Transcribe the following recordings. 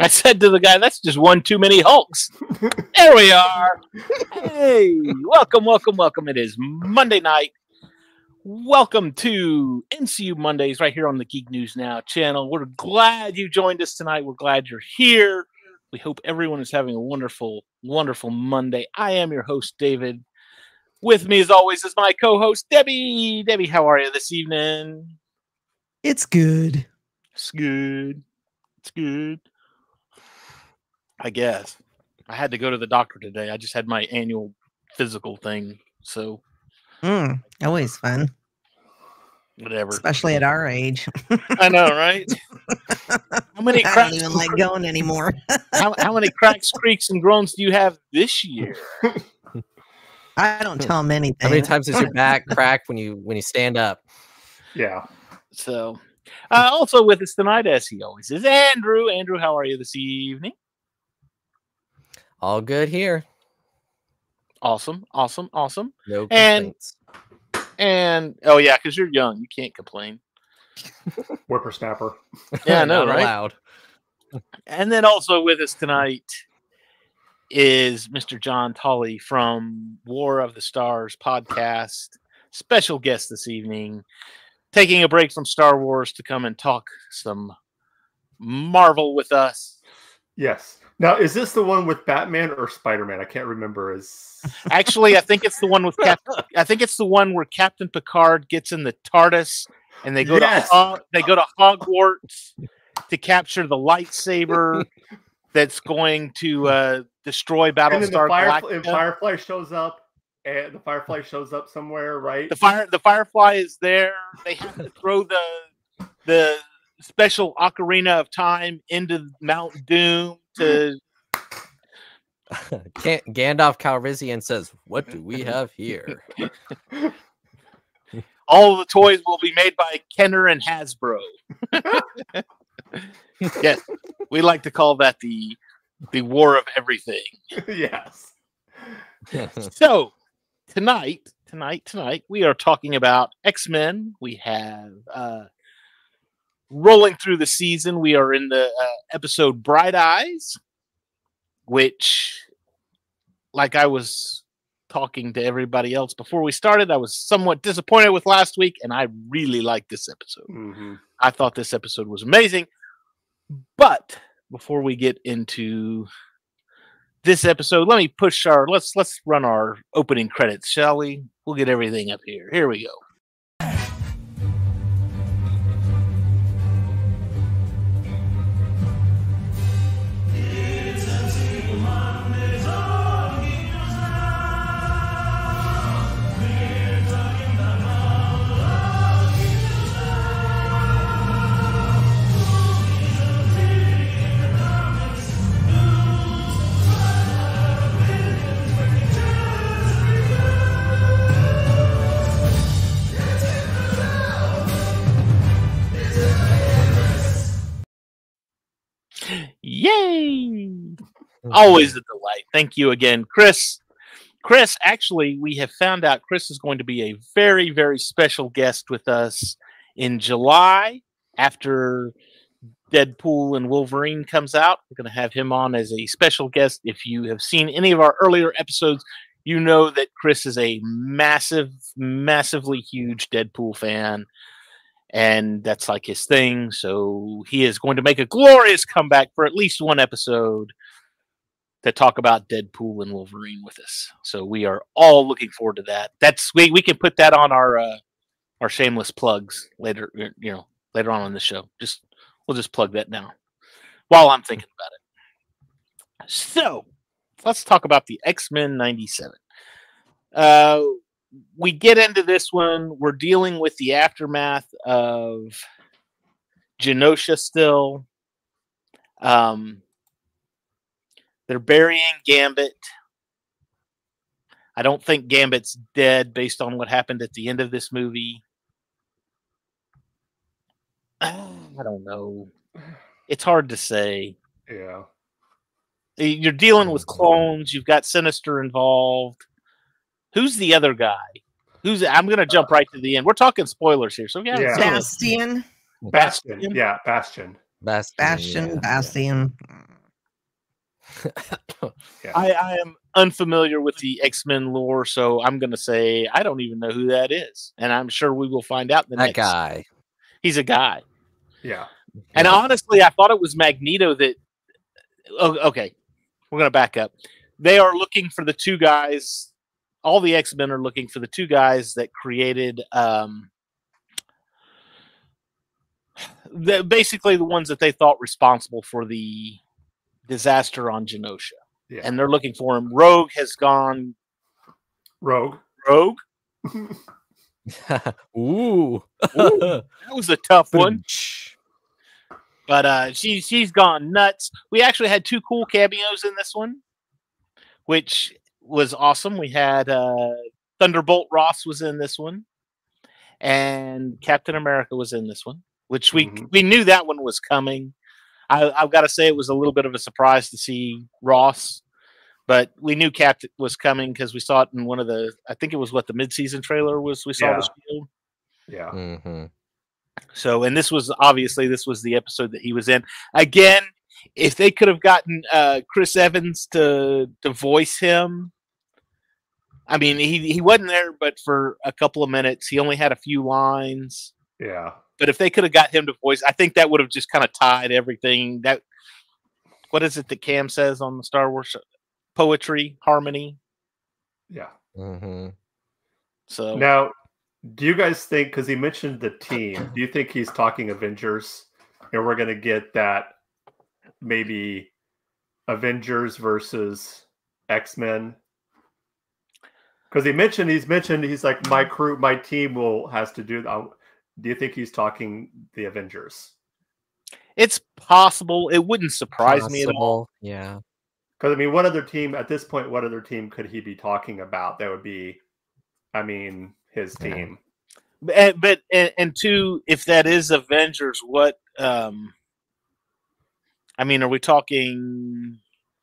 I said to the guy, that's just one too many Hulks. There we are. Hey, welcome. It is Monday night. Welcome to MCU Mondays right here on the Geek News Now channel. We're glad you joined us tonight. We're glad you're here. We hope everyone is having a wonderful, wonderful Monday. I am your host, David. With me, as always, is my co-host, Debbie. Debbie, how are you this evening? It's good. It's good. It's good. I guess. I had to go to the doctor today. I just had my annual physical thing. So. Always fun. Whatever. Especially at our age. I know, right? How many cracks? I don't even like going anymore. how many cracks, creaks, and groans do you have this year? I don't tell them anything. How many times does your back crack when you stand up? Yeah. So, also with us tonight, as he always is, Andrew. Andrew, how are you this evening? All good here. Awesome. No complaints. And oh yeah, because you're young, you can't complain. Whippersnapper. Yeah, I know, Not right? allowed. And then also with us tonight is Mr. John Tolley from War of the Stars podcast. Special guest this evening, taking a break from Star Wars to come and talk some Marvel with us. Yes. Now, is this the one with Batman or Spider-Man? I can't remember. Actually, I think it's the one with I think it's the one where Captain Picard gets in the TARDIS and they go to Hogwarts to capture the lightsaber that's going to destroy Battlestar Galactica. And Firefly shows up. And the Firefly shows up somewhere, right? The Firefly is there. They have to throw the special Ocarina of Time into Mount Doom to. Gandalf Calrissian says, "What do we have here?" All of the toys will be made by Kenner and Hasbro. Yes, we like to call that the war of everything. Yes. So tonight, we are talking about X-Men. We have rolling through the season. We are in the episode Bright Eyes, which, like I was talking to everybody else before we started, I was somewhat disappointed with last week, and I really liked this episode. Mm-hmm. I thought this episode was amazing. But before we get into this episode, let me push let's run our opening credits, shall we? We'll get everything up here. Here we go. Yay! Always a delight. Thank you again, Chris. Chris, actually, we have found out Chris is going to be a very, very special guest with us in July after Deadpool and Wolverine comes out. We're going to have him on as a special guest. If you have seen any of our earlier episodes, you know that Chris is a massively huge Deadpool fan. And that's like his thing. So he is going to make a glorious comeback for at least one episode to talk about Deadpool and Wolverine with us. So we are all looking forward to that. We can put that on our shameless plugs later on the show. We'll just plug that now while I'm thinking about it. So let's talk about the X-Men 97. We get into this one. We're dealing with the aftermath of Genosha still. They're burying Gambit. I don't think Gambit's dead based on what happened at the end of this movie. I don't know. It's hard to say. Yeah. You're dealing with clones. You've got Sinister involved. Who's the other guy? I'm going to jump right to the end. We're talking spoilers here. So Yeah. Bastion. Bastion. Yeah, Bastion. Bastion, yeah. Bastion. Yeah. I am unfamiliar with the X-Men lore, so I'm going to say I don't even know who that is, and I'm sure we will find out the That next. guy. He's a guy, Yeah. and Yeah. honestly, I thought it was Magneto that. Oh, okay, we're going to back up. They are looking for the two guys. All the X-Men are looking for the two guys that created. Basically the ones that they thought responsible for the disaster on Genosha. Yeah. And they're looking for him. Rogue has gone Rogue. rogue. Ooh. That was a tough one. But she's gone nuts. We actually had two cool cameos in this one, which was awesome. We had Thunderbolt Ross was in this one, and Captain America was in this one, which we knew that one was coming. I've got to say it was a little bit of a surprise to see Ross, but we knew Cap was coming because we saw it in one of the, I think it was what the mid-season trailer was. We saw the Shield. Yeah. Mm-hmm. So, and this was the episode that he was in. Again, if they could have gotten Chris Evans to voice him, I mean, he wasn't there, but for a couple of minutes, he only had a few lines. Yeah. But if they could have got him to voice, I think that would have just kind of tied everything. That, what is it that Cam says on the Star Wars poetry, harmony? Yeah. Mm-hmm. So Now, do you guys think, because he mentioned the team, do you think he's talking Avengers and we're going to get that maybe Avengers versus X-Men? Because he's like, my crew, my team has to do that. Do you think he's talking the Avengers? it's possible. It wouldn't surprise me at all. Yeah. Because, I mean, what other team could he be talking about? That would be, I mean, his team. But two, if that is Avengers, what? I mean, are we talking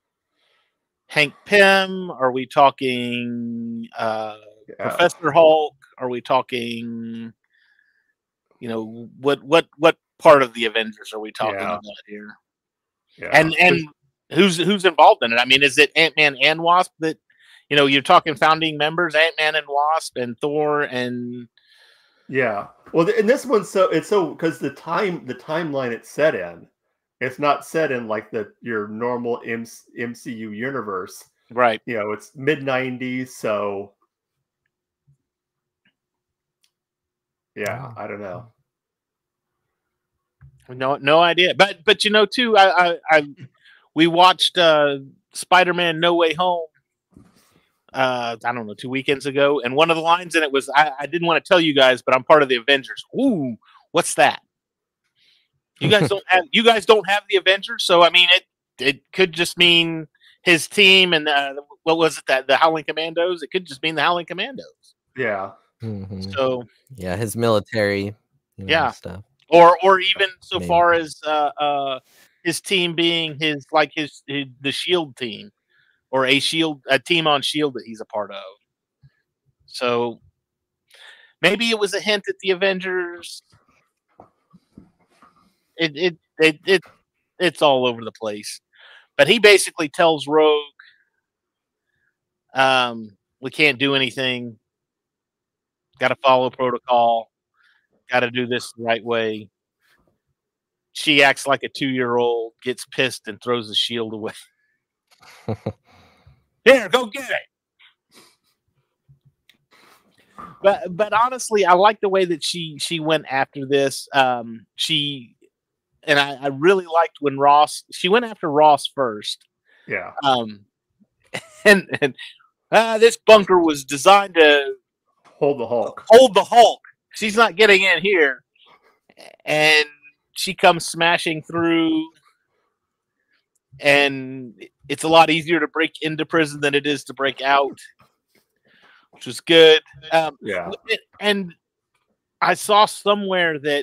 Hank Pym? Are we talking Professor Hulk? Are we talking? You know, what part of the Avengers are we talking about here? Yeah. And who's involved in it? I mean, is it Ant-Man and Wasp that, you know, you're talking founding members, Ant-Man and Wasp and Thor and yeah. Well, in this one, because the timeline it's set in, it's not set in like your normal MCU universe, right? You know, it's mid-90s, so yeah, I don't know. No idea. But you know, too, we watched Spider-Man No Way Home. I don't know, 2 weekends ago, and one of the lines in it was, I didn't want to tell you guys, but I'm part of the Avengers. Ooh, what's that? You guys don't have the Avengers, so I mean, it could just mean his team and what was it, that the Howling Commandos? It could just mean the Howling Commandos. Yeah. Mm-hmm. So yeah, his military, stuff, or even so far as his team being the Shield team, or a team on Shield that he's a part of. So maybe it was a hint at the Avengers. It's all over the place. But he basically tells Rogue, we can't do anything. Got to follow protocol. Got to do this the right way. She acts like a 2-year-old, gets pissed and throws the shield away. Here, go get it. But honestly, I like the way that she went after this. I really liked when she went after Ross first. Yeah. And this bunker was designed to hold the Hulk. She's not getting in here. And she comes smashing through. And it's a lot easier to break into prison than it is to break out, which was good. Yeah. And I saw somewhere that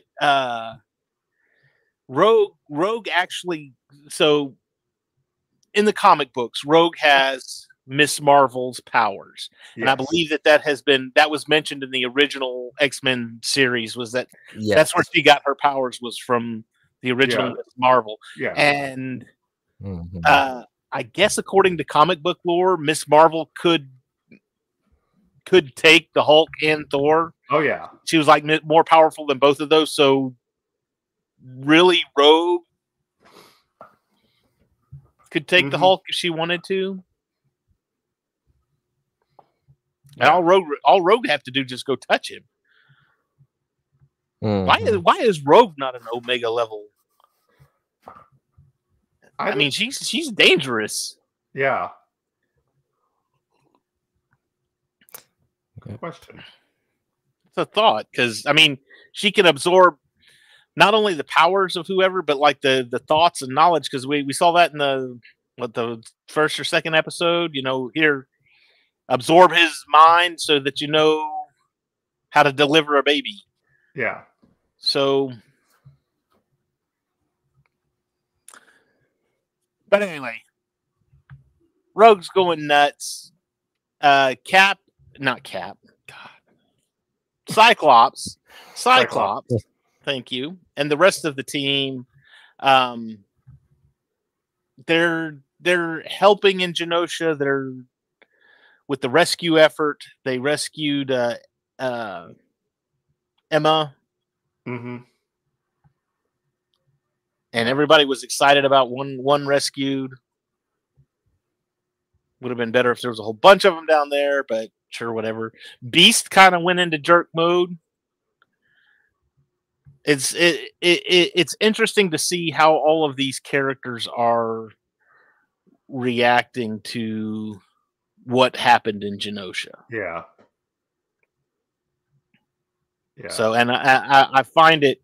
Rogue actually, so in the comic books, Rogue has Miss Marvel's powers. Yes. And I believe that was mentioned in the original X-Men series, was that that's where she got her powers, was from the original Yeah. Miss Marvel, Yeah. and Mhm. I guess according to comic book lore, Miss Marvel could take the Hulk and Thor. Oh yeah. She was like more powerful than both of those. So really, Rogue could take the Mhm. Hulk if she wanted to. And Yeah. all Rogue have to do is just go touch him. Mhm. Why is Rogue not an Omega level? I don't- mean, she's dangerous. yeah. Okay. Good question. It's a thought, because I mean, she can absorb not only the powers of whoever, but like the thoughts and knowledge. Because we saw that in the first or second episode. You know, here absorb his mind so that you know how to deliver a baby. Yeah. So, but anyway, Rogue's going nuts. Not Cap. God. Cyclops. Thank you. And the rest of the team, they're helping in Genosha. They're with the rescue effort. They rescued Emma. Mm-hmm. And everybody was excited about one rescued. Would have been better if there was a whole bunch of them down there, but sure, whatever. Beast kind of went into jerk mode. It's interesting to see how all of these characters are reacting to what happened in Genosha. Yeah. Yeah. So, and I find it.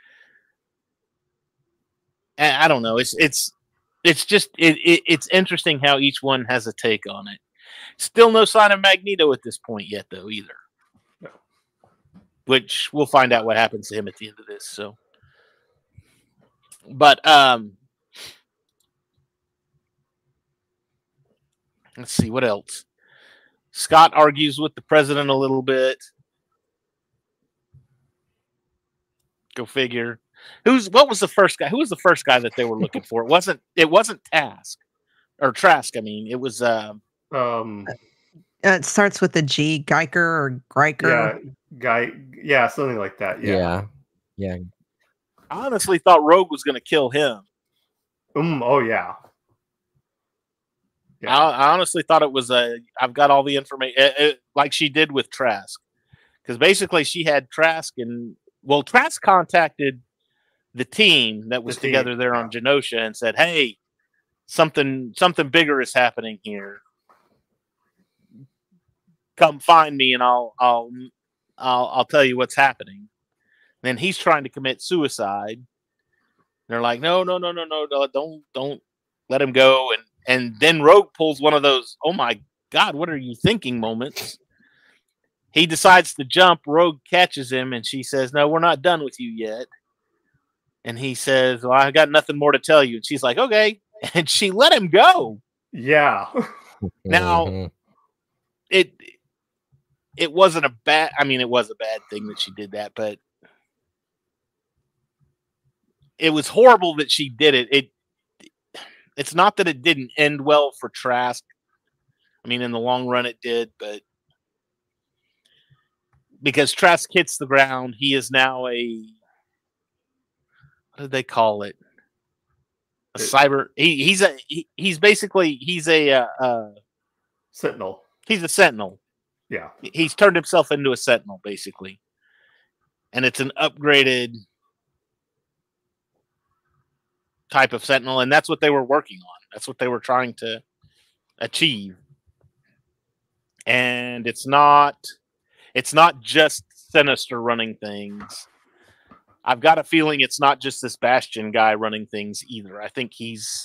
I don't know. It's just it's interesting how each one has a take on it. Still no sign of Magneto at this point yet, though, either. No. Which we'll find out what happens to him at the end of this. So, but let's see what else. Scott argues with the president a little bit. Go figure. What was the first guy? Who was the first guy that they were looking for? It wasn't Trask. I mean, it was It starts with a G, Geiger or Greiker. Yeah, something like that. Yeah. Yeah. I honestly thought Rogue was going to kill him. Oh yeah. Yeah. I honestly thought it was I've got all the information like she did with Trask, because basically she had Trask Trask contacted the team that was together there on Genosha and said, "Hey, something bigger is happening here. Come find me, and I'll tell you what's happening." Then he's trying to commit suicide. They're like, "No, don't let him go." And then Rogue pulls one of those, "Oh my God, what are you thinking?" moments. He decides to jump. Rogue catches him, and she says, "No, we're not done with you yet." And he says, "Well, I got nothing more to tell you." And she's like, "Okay." And she let him go. Yeah. Now, it wasn't a bad. I mean, it was a bad thing that she did that, but it was horrible that she did it. It's not that it didn't end well for Trask. I mean, in the long run, it did, but because Trask hits the ground, he is now what did they call it? A cyber. He's basically a Sentinel. He's a Sentinel. Yeah. He's turned himself into a Sentinel, basically, and it's an upgraded type of Sentinel, and that's what they were working on. That's what they were trying to achieve. And it's not just Sinister running things. I've got a feeling it's not just this Bastion guy running things either. I think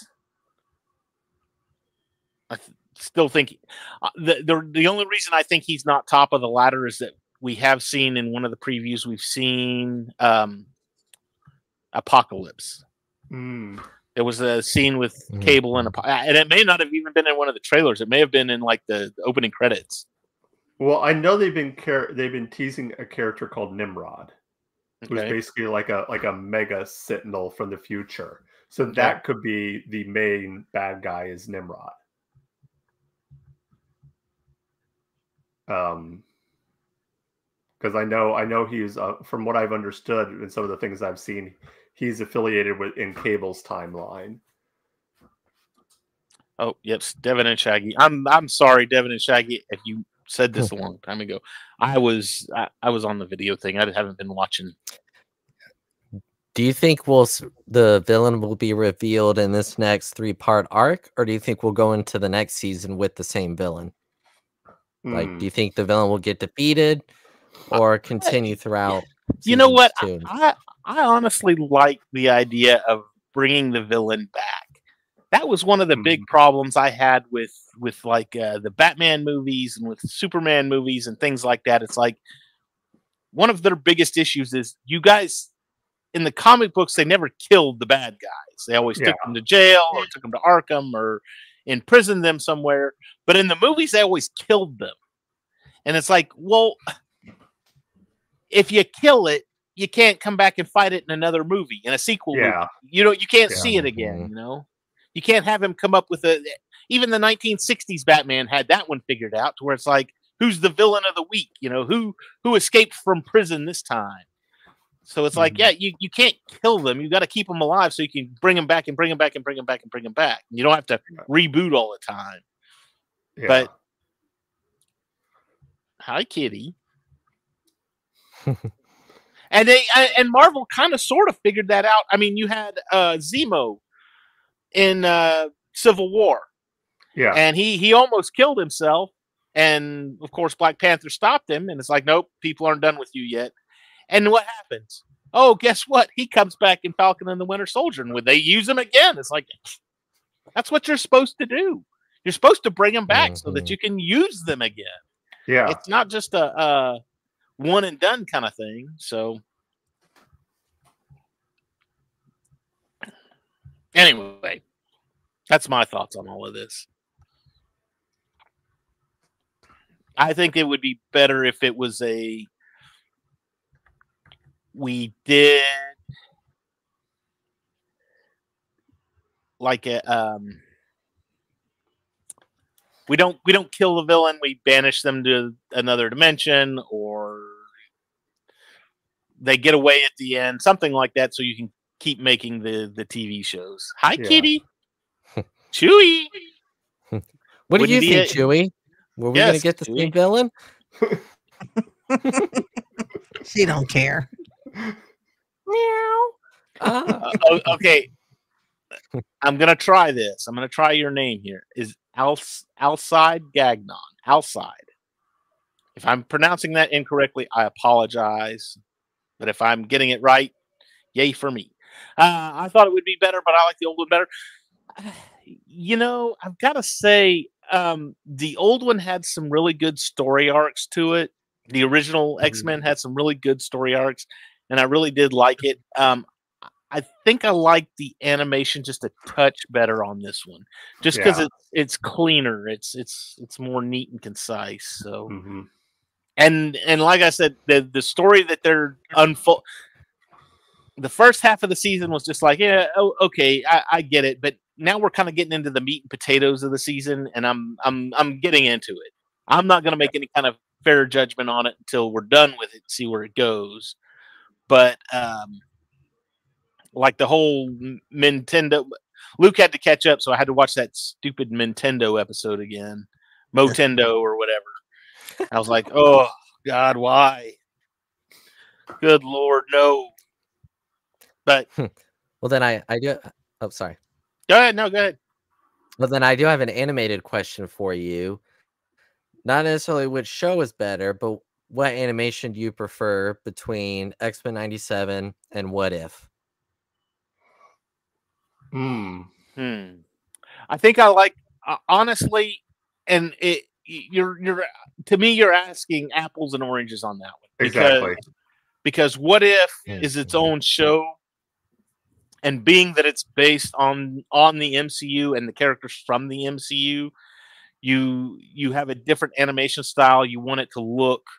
still think the only reason I think he's not top of the ladder is that we have seen in one of the previews, we've seen Apocalypse. There was a scene with Cable and it may not have even been in one of the trailers. It may have been in like the opening credits. Well, I know they've been teasing a character called Nimrod. who's basically like a mega sentinel from the future. So that could be the main bad guy is Nimrod. Because I know he's from what I've understood and some of the things I've seen, he's affiliated with in Cable's timeline. Oh, yes, Devin and Shaggy. I'm sorry, Devin and Shaggy, if you said this a long time ago. I was on the video thing. I haven't been watching. Do you think the villain will be revealed in this next 3-part arc, or do you think we'll go into the next season with the same villain? Like, do you think the villain will get defeated or continue throughout? You know what? I honestly like the idea of bringing the villain back. That was one of the big problems I had with like the Batman movies and with Superman movies and things like that. It's like one of their biggest issues is you guys in the comic books, they never killed the bad guys. They always took them to jail or took them to Arkham or imprisoned them somewhere. But in the movies, they always killed them. And it's like, well, if you kill it, you can't come back and fight it in another movie, in a sequel movie. You can't see it again, You can't have him come up with even the 1960s Batman had that one figured out to where it's like, who's the villain of the week? Who escaped from prison this time? So it's like, you can't kill them. You got to keep them alive so you can bring them back and bring them back and bring them back and bring them back. You don't have to reboot all the time. Yeah. But hi, Kitty. and Marvel kind of sort of figured that out. I mean, you had Zemo in Civil War. Yeah. And he almost killed himself. And of course, Black Panther stopped him. And it's like, nope, people aren't done with you yet. And what happens? Oh, guess what? He comes back in Falcon and the Winter Soldier. And when they use him again, it's like, that's what you're supposed to do. You're supposed to bring them back so that you can use them again. Yeah. It's not just a one and done kind of thing. So anyway, that's my thoughts on all of this. I think it would be better if it was we did like we don't kill the villain, we banish them to another dimension, or they get away at the end, something like that, so you can keep making the TV shows. Hi, Kitty. Chewie. What do you think, Chewie? Were we going to get the same villain? She don't care. Meow. Okay. I'm going to try this. I'm going to try your name here. Is Alcide Gagnon. Alcide. If I'm pronouncing that incorrectly, I apologize. But if I'm getting it right, yay for me. I thought it would be better, but I like the old one better. I've got to say, the old one had some really good story arcs to it. The original X-Men had some really good story arcs, and I really did like it. I think I like the animation just a touch better on this one, just because it's cleaner. It's more neat and concise. So, and like I said, the story that they're the first half of the season was just like, okay, I get it, but now we're kind of getting into the meat and potatoes of the season, and I'm getting into it. I'm not going to make any kind of fair judgment on it until we're done with it, see where it goes. But like the whole Nintendo, Luke had to catch up, so I had to watch that stupid Nintendo episode again, Motendo or whatever. I was like, oh God, why? Good Lord, no. But well, then I do. Oh, sorry. Go ahead. No, go ahead. Well, then I do have an animated question for you. Not necessarily which show is better, but what animation do you prefer between X-Men 97 and What If? I think I like honestly, and you're to me you're asking apples and oranges on that one because What If is its own show, and being that it's based on the MCU and the characters from the MCU, you have a different animation style. You want it to look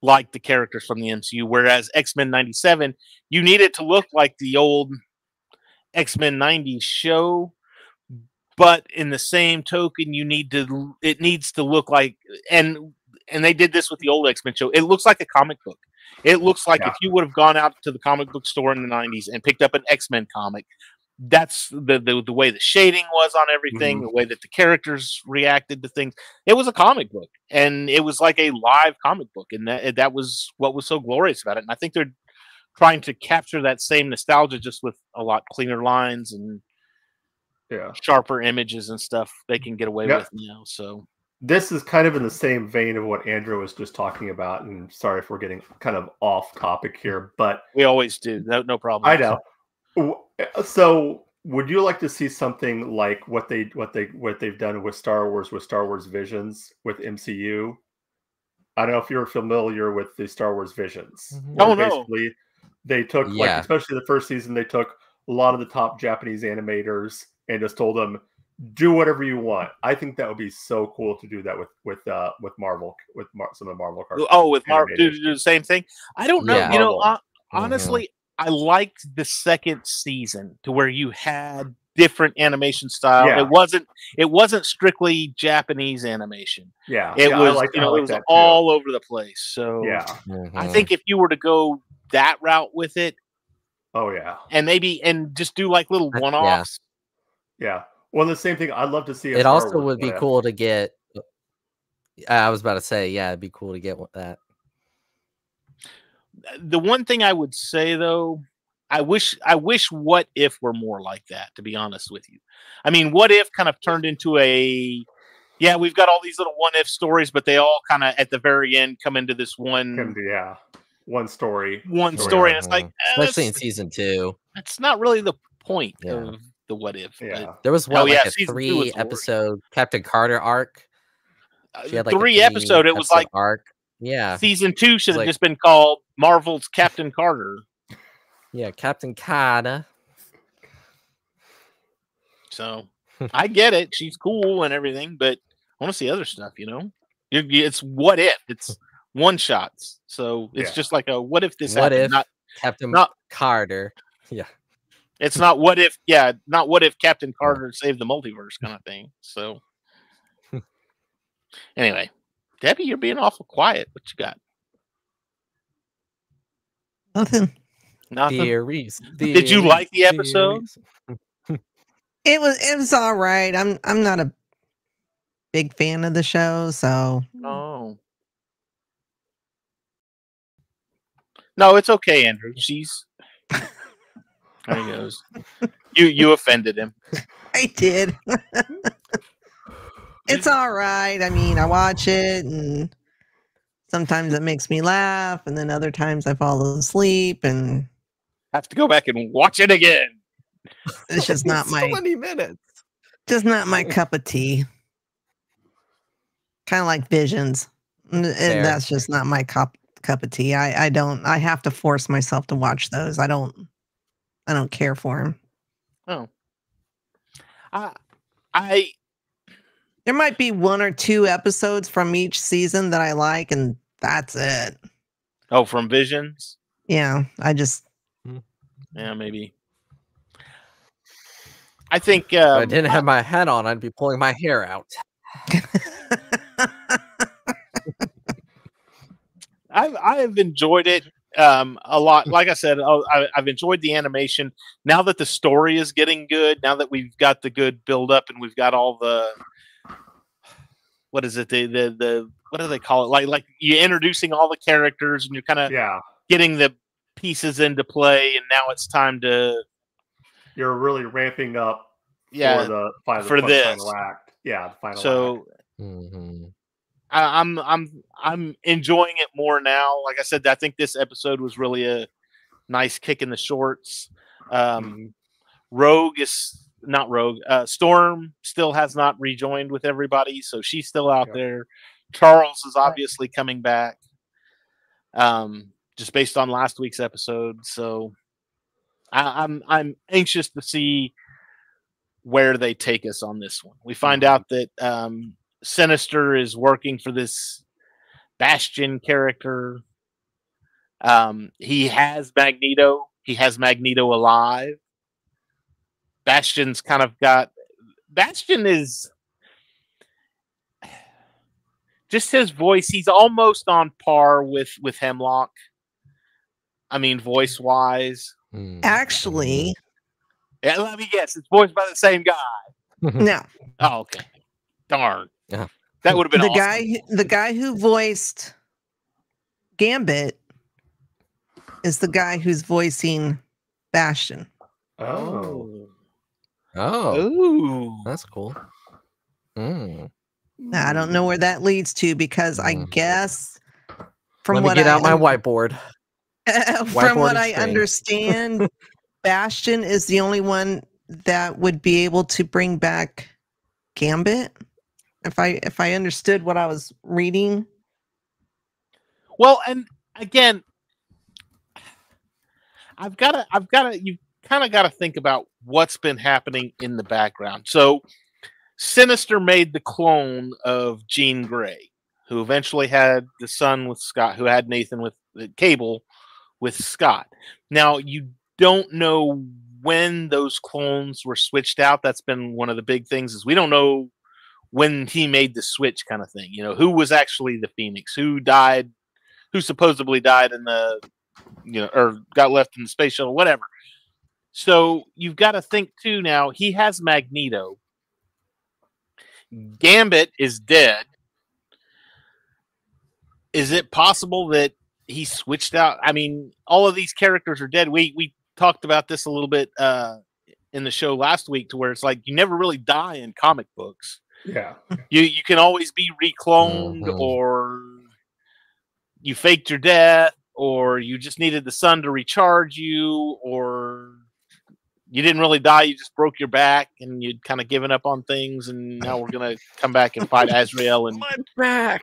like the characters from the MCU. Whereas X-Men 97, you need it to look like the old X-Men 90s show, but in the same token, it needs to look like, and they did this with the old X-Men show. It looks like a comic book. It looks like if you would have gone out to the comic book store in the 90s and picked up an X-Men comic, that's the way the shading was on everything, the way that the characters reacted to things. It was a comic book, and it was like a live comic book, and that was what was so glorious about it. And I think they're trying to capture that same nostalgia, just with a lot cleaner lines and sharper images and stuff they can get away with now. So this is kind of in the same vein of what Andrew was just talking about. And sorry if we're getting kind of off topic here, but we always do. No problem. I know. So would you like to see something like what they've done with Star Wars Visions with MCU? I don't know if you're familiar with the Star Wars Visions. Oh no. Basically, they took especially the first season, they took a lot of the top Japanese animators and just told them, do whatever you want. I think that would be so cool to do that with Marvel, some of the Marvel cartoons. Oh, with Marvel, do the same thing. I don't know. Yeah. Honestly, I liked the second season to where you had different animation style. Yeah. It wasn't strictly Japanese animation. Yeah, it was it was all over the place. So I think if you were to go that route with it, and just do like little one-offs. Yeah. Well, the same thing. I'd love to see. It also would be cool to get. I was about to say, it'd be cool to get that. The one thing I would say though, I wish What If were more like that, to be honest with you. I mean, What If kind of turned into we've got all these little what if stories, but they all kind of at the very end come into this one story. And it's like, especially in season 2. That's not really the point of the What If. Yeah. There was a 3-episode Captain Carter arc. She had like 3 episode. It was like arc. Yeah. Season 2 should have just been called Marvel's Captain Carter. Yeah, Captain Carter. So I get it. She's cool and everything, but I want to see other stuff, It's What If. It's one shots. So it's just like a what if this happened? Not Captain Carter. Yeah. It's not what if, not what if Captain Carter saved the multiverse kind of thing. So anyway. Debbie, you're being awful quiet. What you got? Nothing. Theories. Did you like the episode? It was all right. I'm not a big fan of the show, so. Oh. No, it's okay, Andrew. There he goes. You offended him. I did. It's all right. I mean, I watch it, and sometimes it makes me laugh, and then other times I fall asleep, and have to go back and watch it again. It's just not so many minutes. Just not my cup of tea. Kind of like Visions. That's just not my cup of tea. I have to force myself to watch those. I don't care for them. Oh. There might be 1 or 2 episodes from each season that I like, and that's it. Oh, from Visions? Yeah, Yeah, maybe. I think if I didn't have my hat on, I'd be pulling my hair out. I've enjoyed it a lot. Like I said, I've enjoyed the animation. Now that the story is getting good, now that we've got the good build up and we've got all the what is it? The what do they call it? Like you're introducing all the characters and you're kind of getting the pieces into play, and now it's time to. You're really ramping up for the final act. Yeah, the final act. So I'm enjoying it more now. Like I said, I think this episode was really a nice kick in the shorts. Storm still has not rejoined with everybody, so she's still out there. Charles is obviously coming back, just based on last week's episode. So I'm anxious to see where they take us on this one. We find out that Sinister is working for this Bastion character, He has Magneto. He has Magneto alive. Bastion's kind of got. Bastion is just his voice. He's almost on par with Hemlock. I mean, voice wise. Actually, yeah, let me guess. It's voiced by the same guy. No. Oh, okay. Darn. Yeah. That would have been awesome. The guy who voiced Gambit is the guy who's voicing Bastion. Oh. Ooh. That's cool. Now, I don't know where that leads to because I guess from Let what me get I out my whiteboard. From what I screen. understand, Bastion is the only one that would be able to bring back Gambit. If I understood what I was reading. Well, and again, I've got to. You kind of got to think about what's been happening in the background. So, Sinister made the clone of Jean Grey, who eventually had the son with Scott, who had Nathan with Cable with Scott. Now, you don't know when those clones were switched out. That's been one of the big things, is we don't know when he made the switch, kind of thing. You know, who was actually the Phoenix, who died, who supposedly died in the, or got left in the space shuttle, whatever. So you've got to think too. Now he has Magneto. Gambit is dead. Is it possible that he switched out? I mean, all of these characters are dead. We talked about this a little bit in the show last week, to where it's like you never really die in comic books. Yeah. You can always be recloned, or you faked your death, or you just needed the sun to recharge you, or you didn't really die, you just broke your back and you'd kind of given up on things, and now we're going to come back and fight Azrael. And My back.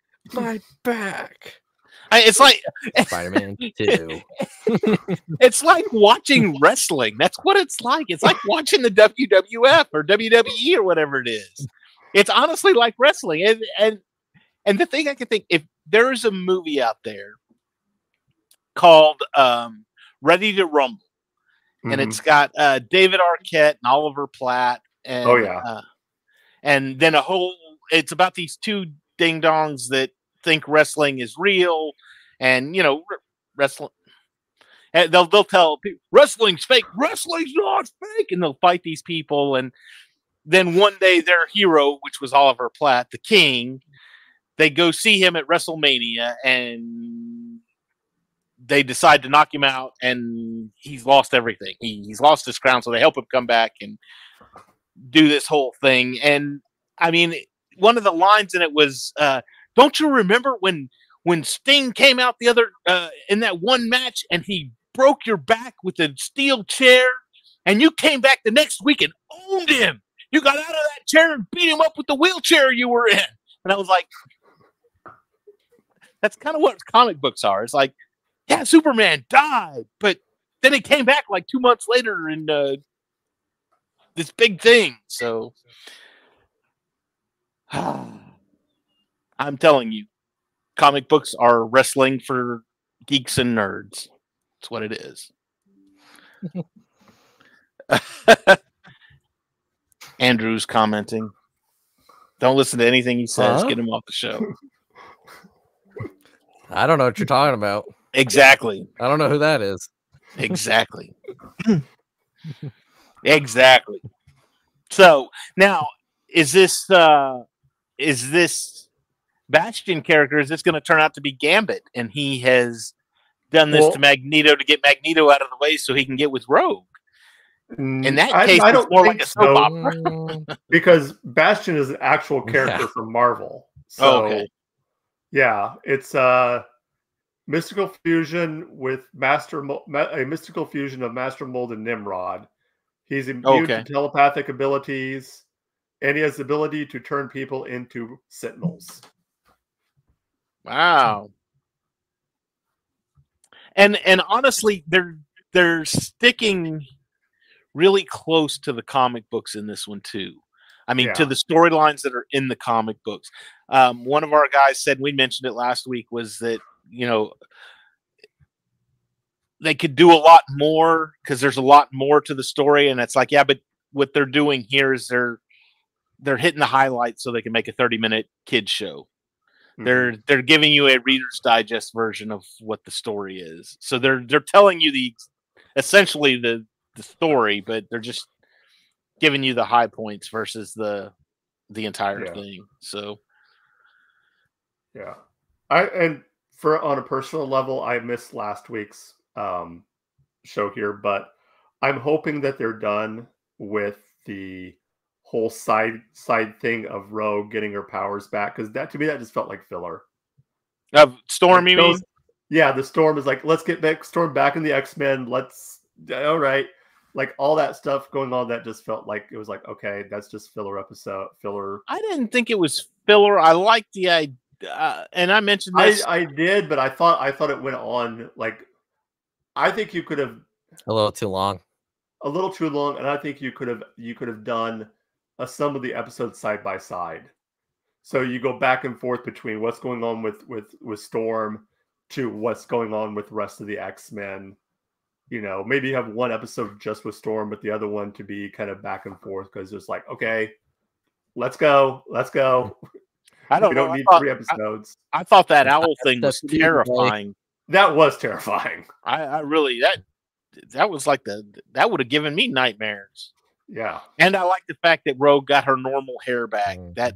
It's like Spider-Man 2. It's like watching wrestling. That's what it's like. It's like watching the WWF or WWE or whatever it is. It's honestly like wrestling. And the thing I can think, if there is a movie out there called Ready to Rumble, and it's got David Arquette and Oliver Platt, and and then it's about these two ding dongs that think wrestling is real, and wrestling. And they'll tell people wrestling's fake. Wrestling's not fake, and they'll fight these people. And then one day, their hero, which was Oliver Platt, the King, they go see him at WrestleMania, and they decide to knock him out, and he's lost everything. He's lost his crown, so they help him come back and do this whole thing. And I mean, one of the lines in it was, "Don't you remember when Sting came out the other in that one match, and he broke your back with a steel chair, and you came back the next week and owned him? You got out of that chair and beat him up with the wheelchair you were in." And I was like, that's kind of what comic books are. It's like, yeah, Superman died, but then he came back like 2 months later in this big thing. So I'm telling you, comic books are wrestling for geeks and nerds. That's what it is. Andrew's commenting. Don't listen to anything he says. Get him off the show. I don't know what you're talking about. Exactly. I don't know who that is. Exactly. Exactly. So now, is this Bastion character, is this going to turn out to be Gambit, and he has done this to Magneto to get Magneto out of the way so he can get with Rogue? In that case, I don't it's more think like a soap opera. Because Bastion is an actual character from Marvel. So, yeah, it's mystical fusion with a mystical fusion of Master Mold and Nimrod. He's immune to telepathic abilities, and he has the ability to turn people into Sentinels. Wow. And honestly, they're sticking really close to the comic books in this one too. I mean, to the storylines that are in the comic books. One of our guys said, we mentioned it last week, was that they could do a lot more because there's a lot more to the story, and it's like, yeah, but what they're doing here is they're hitting the highlights so they can make a 30-minute kids show. Mhm. They're giving you a Reader's Digest version of what the story is. So they're telling you essentially the story, but they're just giving you the high points versus the entire thing. So yeah, and on a personal level, I missed last week's show here, but I'm hoping that they're done with the whole side thing of Rogue getting her powers back, because that, to me, that just felt like filler. Storm, Like you mean? Yeah, the Storm is like, let's get Storm back in the X-Men. All right. Like all that stuff going on, that just felt like it was like, okay, that's just filler. I didn't think it was filler. I liked the idea, and I mentioned this. I did, but I thought it went on like, I think you could have A little too long. A little too long, and I think you could have done some of the episodes side by side. So you go back and forth between what's going on with Storm to what's going on with the rest of the X-Men. You know, maybe you have one episode just with Storm, but the other one to be kind of back and forth, because it's like, okay, let's go. I don't we know. don't need 3 episodes. I thought that owl thing was terrifying. That was terrifying. I really that was like that would have given me nightmares. Yeah. And I like the fact that Rogue got her normal hair back.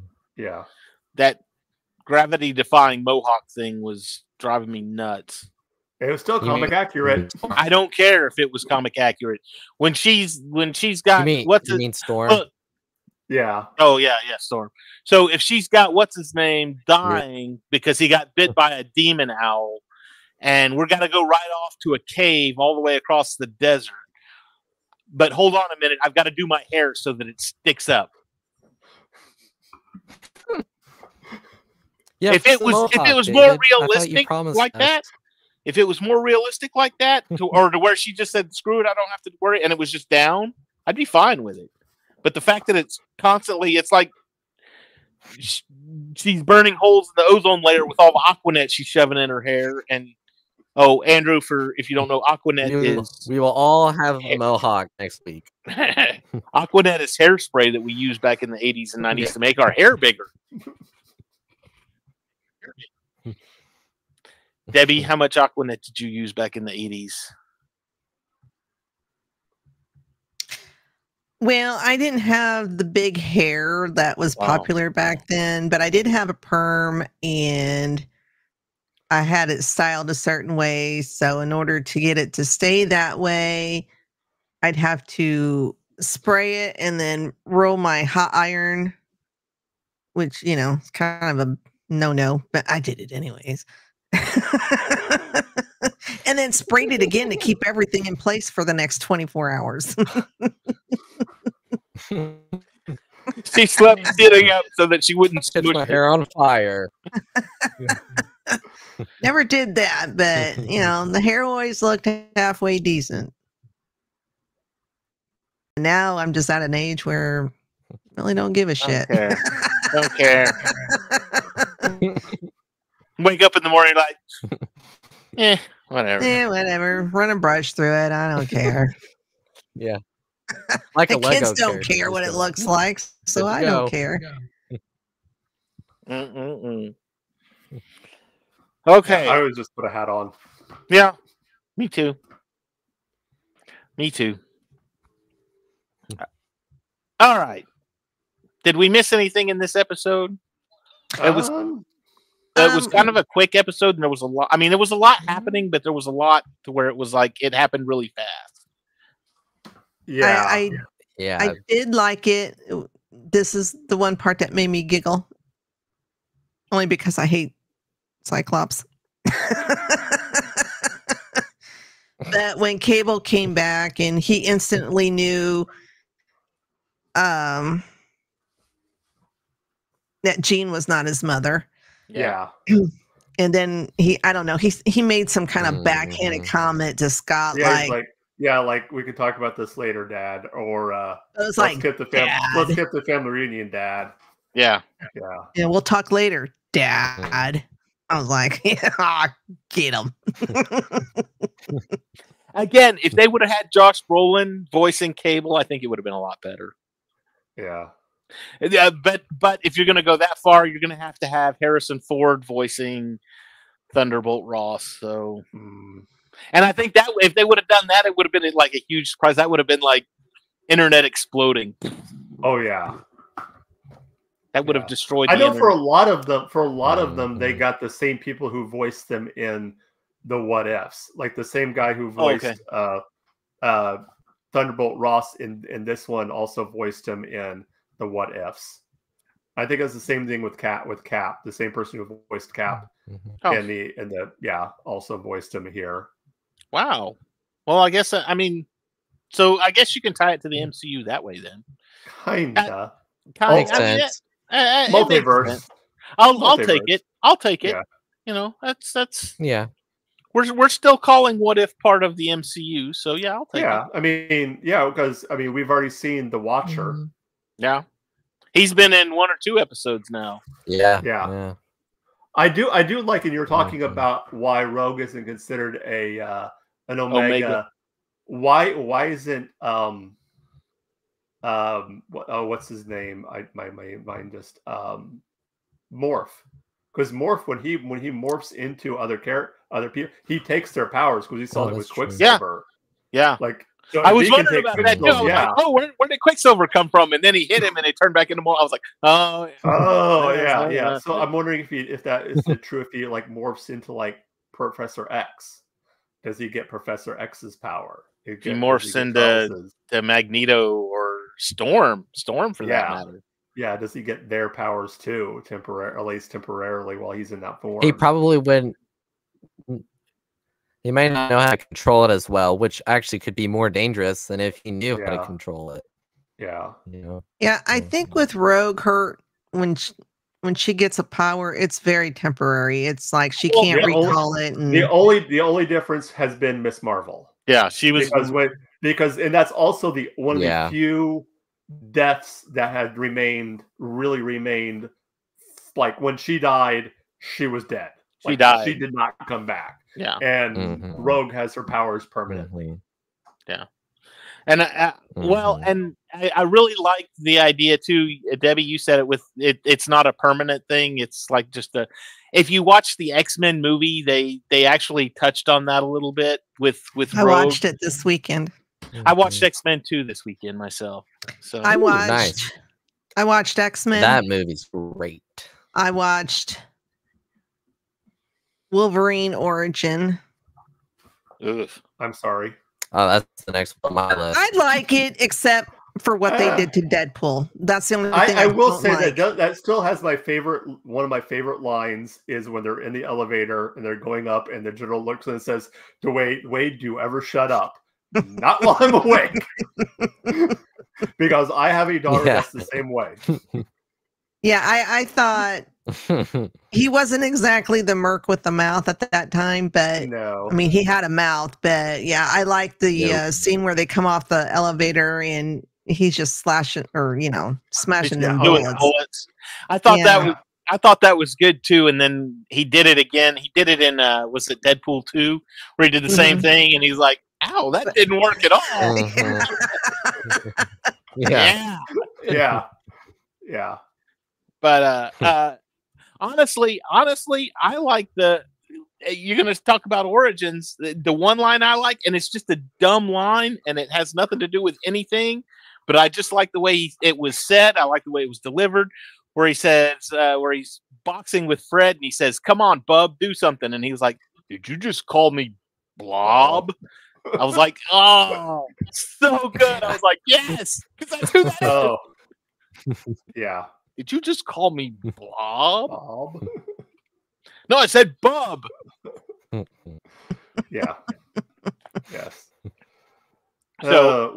That gravity defying mohawk thing was driving me nuts. It was still comic accurate. I don't care if it was comic accurate. When she's got you mean Storm? Yeah. Oh yeah, Storm. So if she's got what's his name dying because he got bit by a demon owl, and we're gonna go right off to a cave all the way across the desert. But hold on a minute, I've got to do my hair so that it sticks up. Yeah, if it was more realistic like that, if it was more realistic like that, or to where she just said, "Screw it, I don't have to worry," and it was just down, I'd be fine with it. But the fact that it's constantly, it's like she's burning holes in the ozone layer with all the Aquanet she's shoving in her hair. And Andrew, if you don't know, Aquanet we will all have a mohawk next week. Aquanet is hairspray that we used back in the 80s and 90s to make our hair bigger. Debbie, how much Aquanet did you use back in the 80s? Well, I didn't have the big hair that was popular back then, but I did have a perm, and I had it styled a certain way. So in order to get it to stay that way, I'd have to spray it and then roll my hot iron, which, is kind of a no-no, but I did it anyways. And then sprayed it again to keep everything in place for the next 24 hours. She slept sitting up so that she wouldn't set my hair on fire. Never did that, but the hair always looked halfway decent. Now I'm just at an age where I really don't give a shit. Don't care. Wake up in the morning like, whatever. Yeah, whatever. Run a brush through it. I don't care. Yeah. Like the kids don't care what it looks like, so I don't care. Okay. I would just put a hat on. Yeah. Me too. All right. Did we miss anything in this episode? It was kind of a quick episode, and there was a lot. I mean, there was a lot happening, but there was a lot to where it was like it happened really fast. Yeah. I did like it. This is the one part that made me giggle. Only because I hate Cyclops. But when Cable came back and he instantly knew that Jean was not his mother. Yeah. And then he made some kind of backhanded comment to Scott, like we could talk about this later, Dad. Or let's skip the family reunion, Dad. Yeah. Yeah, we'll talk later, Dad. I was like, get him. Again, if they would have had Josh Brolin voicing Cable, I think it would have been a lot better. Yeah. Yeah, but if you're going to go that far, you're going to have Harrison Ford voicing Thunderbolt Ross. So, and I think that if they would have done that, it would have been like a huge surprise. That would have been like internet exploding. Oh yeah, that would have destroyed. I know internet. for a lot of them, they got the same people who voiced them in the What Ifs, like the same guy who voiced Thunderbolt Ross in this one also voiced him in the What Ifs. I think it's the same thing with Cap. The same person who voiced Cap and the also voiced him here. Wow. Well, I guess so I guess you can tie it to the MCU that way then. Kinda. Multiverse. I'll take it. I'll take it. Yeah. That's yeah. We're still calling What If part of the MCU, so yeah, I'll take it. Because we've already seen The Watcher. Yeah. He's been in 1 or 2 episodes now. Yeah. I do like, and you're talking about why Rogue isn't considered an Omega. Why isn't what's his name? My mind just Morph. Because Morph, when he morphs into other people, he takes their powers because he saw it with Quicksilver. Yeah. Like, so I was wondering about that too. Like, where did Quicksilver come from? And then he hit him, and it turned back into more. I was like, yeah. So I'm wondering if that is true. If he like morphs into like Professor X, does he get Professor X's power? He morphs into Magneto or Storm for that matter. Yeah, does he get their powers too, at least temporarily, while he's in that form? He probably wouldn't. He might not know how to control it as well, which actually could be more dangerous than if he knew how to control it. Yeah. Yeah, I think with Rogue, when she gets a power, it's very temporary. It's like she can't recall it. And the only difference has been Miss Marvel. Yeah, she was because that's also one of the few deaths that had remained like when she died, she was dead. She died. She did not come back. Yeah. And Rogue has her powers permanently. Yeah. And I really like the idea too. Debbie, you said it it's not a permanent thing. It's like just if you watch the X-Men movie, they actually touched on that a little bit with I Rogue. watched it this weekend. I watched X-Men 2 this weekend myself. So I watched X-Men. That movie's great. I watched Wolverine Origin. Ugh. I'm sorry. Oh, that's the next one on my list. I like it, except for what they did to Deadpool. That's the only thing I will say that still has one of my favorite lines is when they're in the elevator and they're going up and the general looks and says to Wade, do you ever shut up? Not while I'm awake. Because I have a daughter that's the same way. Yeah, I thought he wasn't exactly the merc with the mouth at that time, but no. I mean, he had a mouth, but yeah, I like the scene where they come off the elevator and he's just slashing or smashing them bullets. I thought that was good too, and then he did it again. He did it in was it Deadpool 2 where he did the same thing, and he's like, "Ow, that didn't work at all." Yeah. But honestly, I like you're going to talk about Origins. The one line I like, and it's just a dumb line, and it has nothing to do with anything, but I just like the way it was said. I like the way it was delivered, where he says, where he's boxing with Fred, and he says, "Come on, bub, do something." And he was like, "Did you just call me Blob?" I was like, "Oh, so good." I was like, "Yes," because that's who that is. Oh, yeah. Did you just call me Blob? No, I said Bub. Yeah. Yes. So,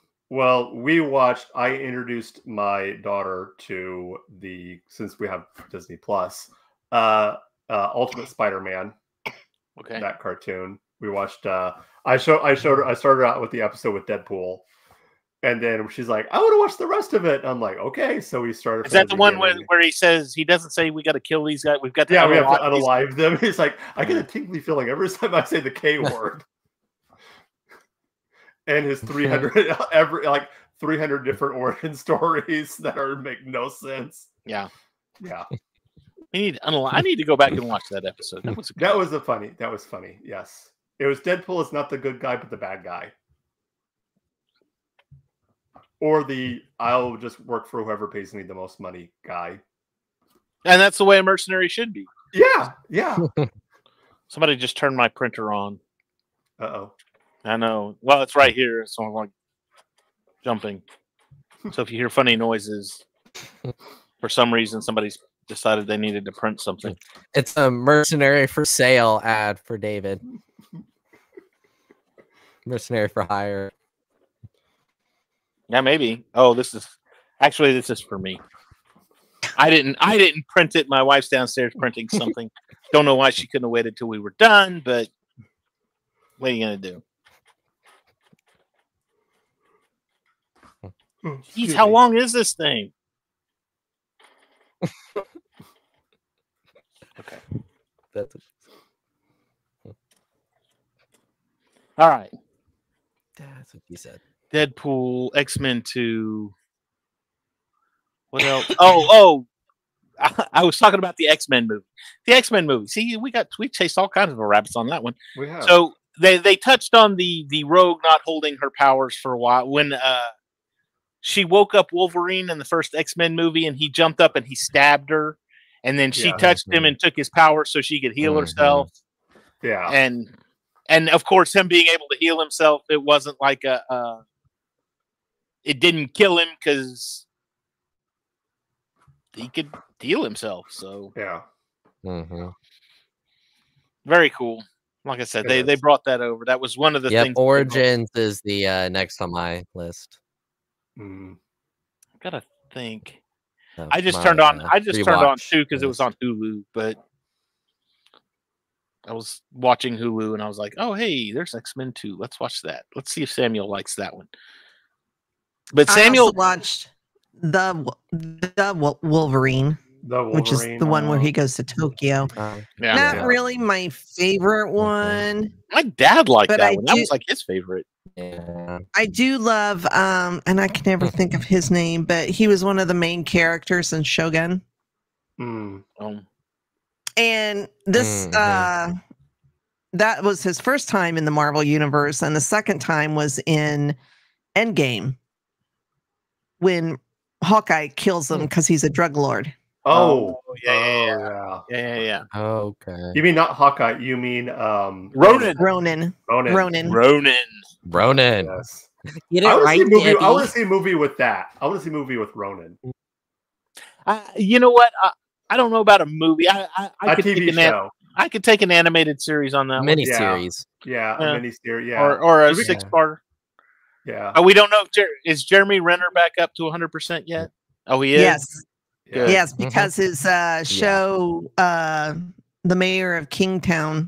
I introduced my daughter to since we have Disney Plus, Ultimate Spider-Man. Okay. That cartoon. We watched, I started out with the episode with Deadpool. And then she's like, "I want to watch the rest of it." I'm like, "Okay." So we started. Is that the one where he says he doesn't say we got to kill these guys? We've got to we have to unalive them. He's like, I get a tingly feeling every time I say the K word. and his 300 every like 300 different origin stories that make no sense. Yeah. Yeah. I need to go back and watch that episode. That was funny. That was funny. Yes. It was Deadpool is not the good guy, but the bad guy. Or the I'll just work for whoever pays me the most money guy. And that's the way a mercenary should be. Yeah. Yeah. Somebody just turned my printer on. Uh-oh. I know. Well, it's right here, so I'm like jumping. So if you hear funny noises, for some reason somebody's decided they needed to print something. It's a mercenary for sale ad for David. Mercenary for hire. Yeah, maybe. Oh, this is for me. I didn't print it. My wife's downstairs printing something. Don't know why she couldn't have waited till we were done, but what are you gonna do? Jeez, how long is this thing? Okay. All right. That's what he said. Deadpool, X-Men 2. What else? Oh, I was talking about the X-Men movie. The X-Men movie. See, we chased all kinds of rabbits on that one. We have. So they touched on the Rogue not holding her powers for a while when she woke up Wolverine in the first X-Men movie and he jumped up and he stabbed her, and then she touched him and took his power so she could heal herself. Yeah. And of course, him being able to heal himself, it wasn't like it didn't kill him because he could heal himself. So yeah. Very cool. Like I said, they brought that over. That was one of the things. Origins is the next on my list. Gotta think. I just turned on 2 because it was on Hulu, but I was watching Hulu and I was like, oh hey, there's X-Men 2. Let's watch that. Let's see if Samuel likes that one. But Samuel I also watched the Wolverine. Which is the one where he goes to Tokyo. Not really my favorite one. My dad liked that one. That was like his favorite. Yeah. I do love, and I can never think of his name, but he was one of the main characters in Shogun. And this, that was his first time in the Marvel Universe, and the second time was in Endgame when Hawkeye kills him because he's a drug lord. Yeah. Okay. You mean not Hawkeye? You mean Ronan. Yes. I want to see a movie with that. I want to see a movie with Ronan. You know what? I don't know about a movie. I could TV show. I could take an animated series on that miniseries. Yeah, a miniseries. Yeah, or a 6-parter. Yeah. We don't know if is Jeremy Renner back up to 100% yet. Oh, he is. Yes. Good. Yes, because his show, The Mayor of Kingstown,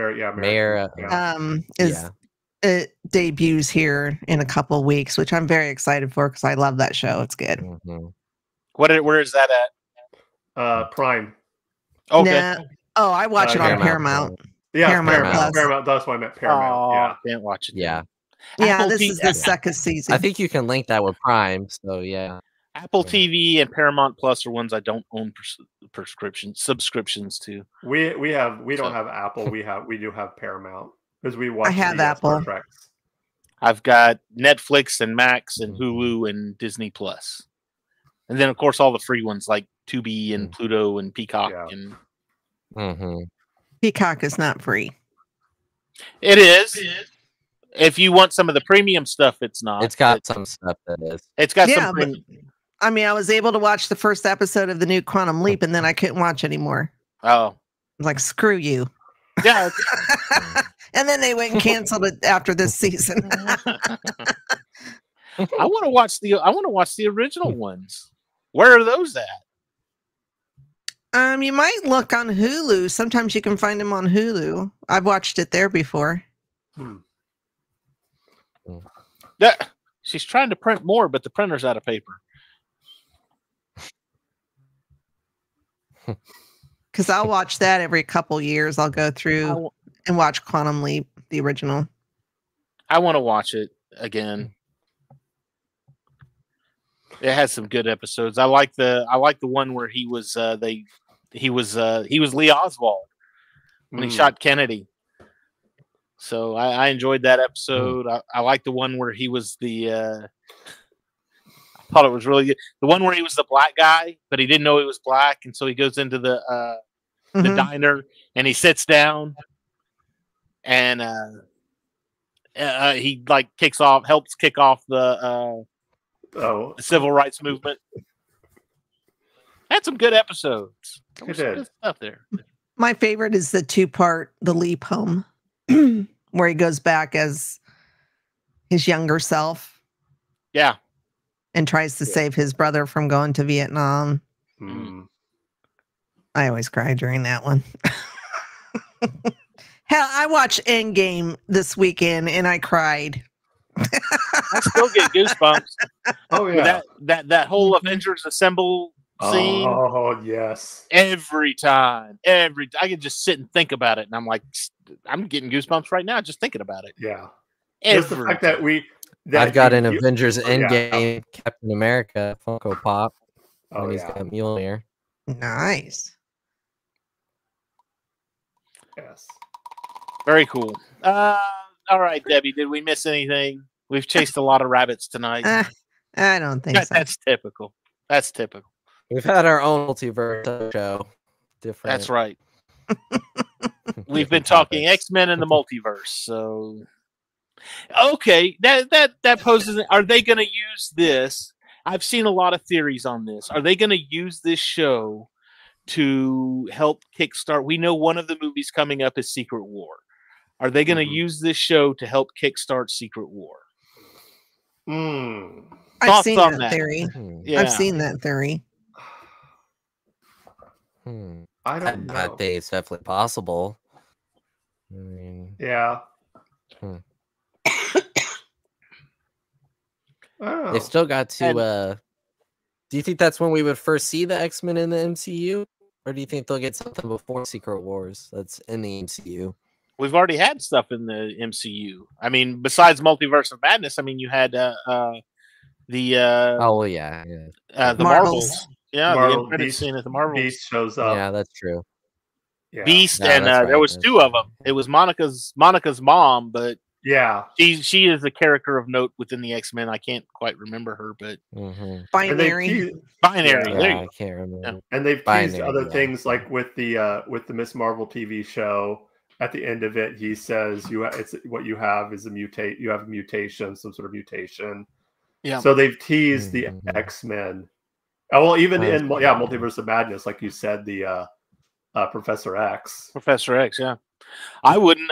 it debuts here in a couple of weeks, which I'm very excited for because I love that show. It's good. Where is that at? Prime. Okay. Oh, I watch it on Paramount. Yeah, Paramount. Paramount. That's why I meant Paramount. Can't watch it. Yeah. Yeah, this is the second season. I think you can link that with Prime. So yeah. Apple TV and Paramount Plus are ones I don't own subscriptions to. We don't have Apple. We do have Paramount because we watch. I have Apple. I've got Netflix and Max and Hulu and Disney Plus, and then of course all the free ones like Tubi and Pluto and Peacock and. Peacock is not free. It is. If you want some of the premium stuff, it's not. It's got some stuff that is. It's got some premium. I mean, I was able to watch the first episode of the new Quantum Leap, and then I couldn't watch anymore. Oh. Like, screw you. Yeah. And then they went and canceled it after this season. I want to watch the original ones. Where are those at? You might look on Hulu. Sometimes you can find them on Hulu. I've watched it there before. Yeah, she's trying to print more, but the printer's out of paper. Because I'll watch that every couple years. I'll go through and watch Quantum Leap, the original. I want to watch it. again. It has some good episodes. I like the one where he was Lee Oswald when he shot Kennedy. So I enjoyed that episode. I like the one where he was I thought it was really good. The one where he was the black guy, but he didn't know he was black, and so he goes into the diner and he sits down, and he like helps kick off the civil rights movement. Had some good episodes. There was some good stuff there. My favorite is the 2-part The Leap Home, where he goes back as his younger self. Yeah. And tries to save his brother from going to Vietnam. I always cry during that one. Hell, I watched Endgame this weekend and I cried. I still get goosebumps. Oh yeah, that whole Avengers Assemble scene. Oh yes. Every time, I can just sit and think about it, and I'm like, I'm getting goosebumps right now just thinking about it. Yeah. Just the fact that I've got an Avengers Endgame Captain America Funko Pop. Oh, he's got Mjolnir. Nice. Yes. Very cool. All right, Debbie, did we miss anything? We've chased a lot of rabbits tonight. I don't think so. That's typical. That's typical. We've had our own multiverse show. Different. That's right. We've been talking X-Men and the multiverse. So, okay, that poses. Are they going to use this? I've seen a lot of theories on this. Are they going to use this show to help kickstart? We know one of the movies coming up is Secret War. Are they going to use this show to help kickstart Secret War? I've seen that theory. Yeah. I've seen that theory. I don't know. I think it's definitely possible. I mean, yeah. They've still got to. Do you think that's when we would first see the X-Men in the MCU, or do you think they'll get something before Secret Wars that's in the MCU? We've already had stuff in the MCU. I mean, besides Multiverse of Madness, I mean, you had the Marvels. Yeah, the end credits scene at the Marvels. Beast shows up. Yeah, that's true. Yeah. Beast, and there was two of them. It was Monica's mom, but yeah, she is a character of note within the X-Men. I can't quite remember her, but Binary. Binary. Yeah, I can't remember. Yeah. And they've teased other things like with the Miss Marvel TV show. At the end of it, he says what you have is you have a mutation, some sort of mutation. Yeah. So they've teased the X-Men. Well, even in Multiverse of Madness, like you said, the Professor X. Professor X, yeah. I wouldn't.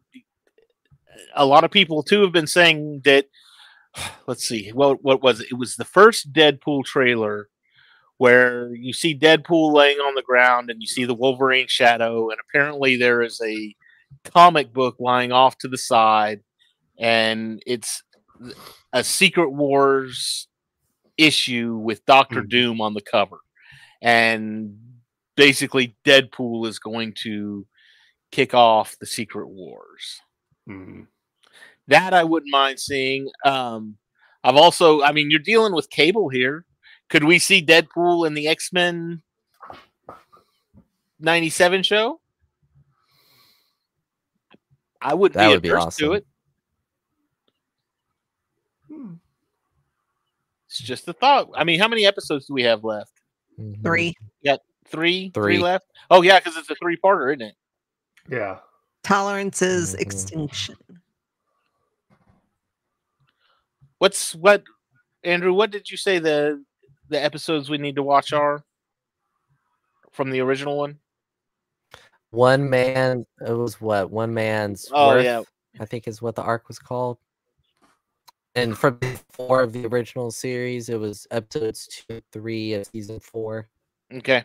A lot of people too have been saying that. Let's see. Well, what was it? It was the first Deadpool trailer where you see Deadpool laying on the ground and you see the Wolverine shadow, and apparently there is a comic book lying off to the side, and it's a Secret Wars issue with Doctor Doom on the cover, and basically Deadpool is going to kick off the Secret Wars. That I wouldn't mind seeing. I've also, I mean, you're dealing with Cable here. Could we see Deadpool in the X-Men 97 show? I wouldn't be averse to it. It's just a thought. I mean, how many episodes do we have left? 3. You got three left? Oh, yeah, because it's a 3-parter, isn't it? Yeah. Tolerance's extinction. Andrew, what did you say the episodes we need to watch are from the original one? One Man, it was what? One Man's Worth, yeah. I think is what the arc was called. And from 4 of the original series, it was episodes 2 and 3 of season 4. Okay.